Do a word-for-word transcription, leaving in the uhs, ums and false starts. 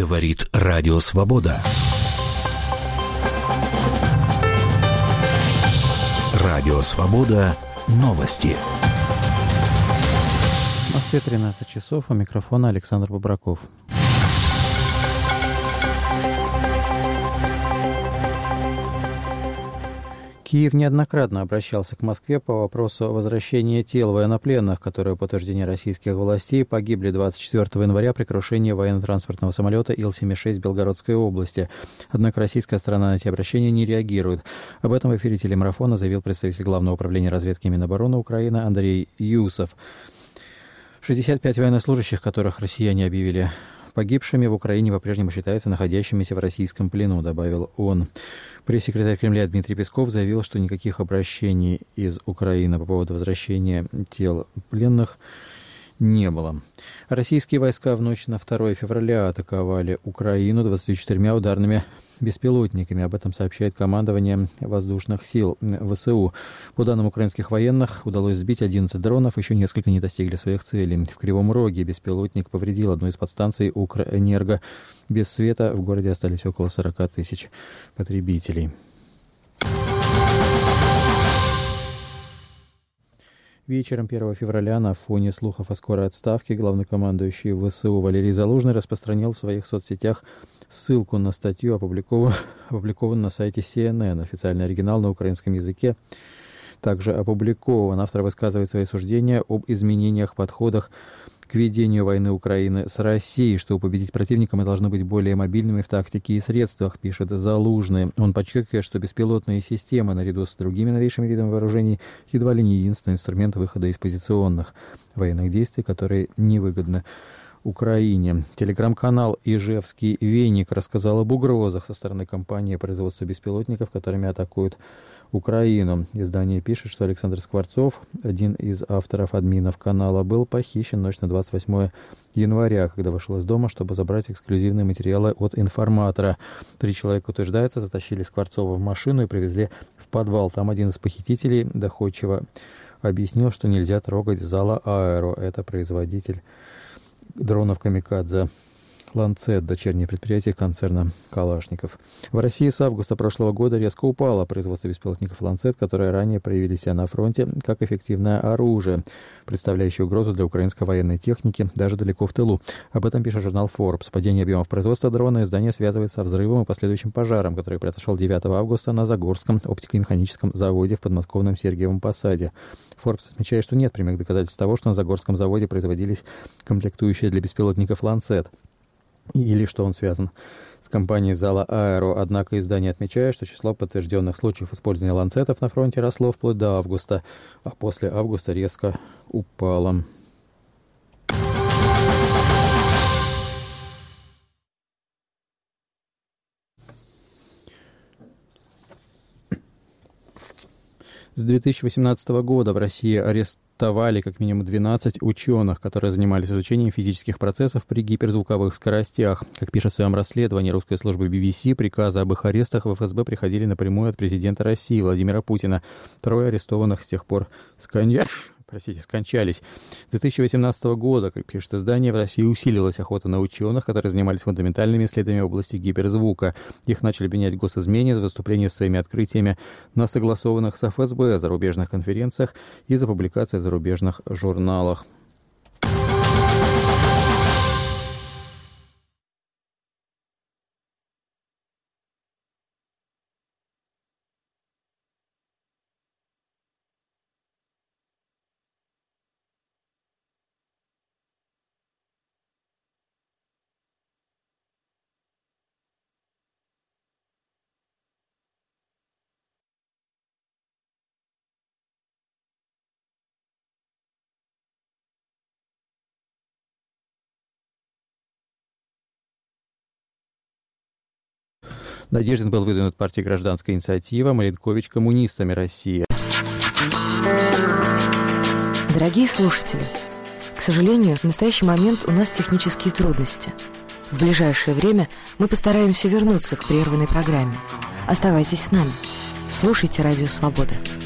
Говорит Радио Свобода. Радио Свобода. Новости. В Москве тринадцать часов. У микрофона Александр Бобраков. Киев неоднократно обращался к Москве по вопросу возвращения тел военнопленных, которые, по утверждению российских властей, погибли двадцать четвёртого января при крушении военно-транспортного самолета Ил семьдесят шесть в Белгородской области. Однако российская сторона на эти обращения не реагирует. Об этом в эфире телемарафона заявил представитель Главного управления разведки Минобороны Украины Андрей Юсов. шестьдесят пять военнослужащих, которых россияне объявили погибшими, в Украине по-прежнему считаются находящимися в российском плену, добавил он. Пресс-секретарь Кремля Дмитрий Песков заявил, что никаких обращений из Украины по поводу возвращения тел пленных не было. Российские войска в ночь на второе февраля атаковали Украину двадцатью четырьмя ударными беспилотниками. Об этом сообщает командование воздушных сил ВСУ. По данным украинских военных, удалось сбить одиннадцать дронов, еще несколько не достигли своих целей. В Кривом Роге беспилотник повредил одну из подстанций Укрэнерго. Без света в городе остались около сорок тысяч потребителей. Вечером первого февраля на фоне слухов о скорой отставке главнокомандующий ВСУ Валерий Залужный распространил в своих соцсетях ссылку на статью, опубликованную, опубликованную на сайте си эн эн. Официальный оригинал на украинском языке также опубликован. Автор высказывает свои суждения об изменениях в подходах к ведению войны Украины с Россией, что победить противника мы должны быть более мобильными в тактике и средствах, пишет Залужный. Он подчеркивает, что беспилотные системы, наряду с другими новейшими видами вооружений, едва ли не единственный инструмент выхода из позиционных военных действий, которые невыгодны Украине. Телеграм-канал «Ижевский веник» рассказал об угрозах со стороны компании производства беспилотников, которыми атакуют Украину. Издание пишет, что Александр Скворцов, один из авторов-админов канала, был похищен ночь на двадцать восьмое января, когда вышел из дома, чтобы забрать эксклюзивные материалы от информатора. Три человека, утверждается, затащили Скворцова в машину и привезли в подвал. Там один из похитителей доходчиво объяснил, что нельзя трогать зала Аэро. Это производитель дронов «Камикадзе». «Ланцет», дочернее предприятие концерна «Калашников». В России с августа прошлого года резко упало производство беспилотников «Ланцет», которые ранее проявили себя на фронте как эффективное оружие, представляющее угрозу для украинской военной техники даже далеко в тылу. Об этом пишет журнал Forbes. Падение объемов производства дрона издание связывает со взрывом и последующим пожаром, который произошел девятого августа на Загорском оптико-механическом заводе в подмосковном Сергиевом Посаде. Forbes отмечает, что нет прямых доказательств того, что на Загорском заводе производились комплектующие для беспилотников «Ланцет», или что он связан с компанией зала Аэро. Однако издание отмечает, что число подтвержденных случаев использования ланцетов на фронте росло вплоть до августа, а после августа резко упало. С две тысячи восемнадцатого года в России арестовали как минимум двенадцать ученых, которые занимались изучением физических процессов при гиперзвуковых скоростях. Как пишет в своем расследовании русской службы би би си, приказы об их арестах в эф эс бэ приходили напрямую от президента России Владимира Путина. Трое арестованных с тех пор скончались. Простите, скончались. С две тысячи восемнадцатого года, как пишет издание, в России усилилась охота на ученых, которые занимались фундаментальными исследованиями в области гиперзвука. Их начали обвинять в госизмене за выступления с своими открытиями на согласованных с эф эс бэ зарубежных конференциях и за публикации в зарубежных журналах. Надеждин был выдвинут партией «Гражданская инициатива», Маленкович — коммунистами России. Дорогие слушатели, к сожалению, в настоящий момент у нас технические трудности. В ближайшее время мы постараемся вернуться к прерванной программе. Оставайтесь с нами. Слушайте «Радио Свобода».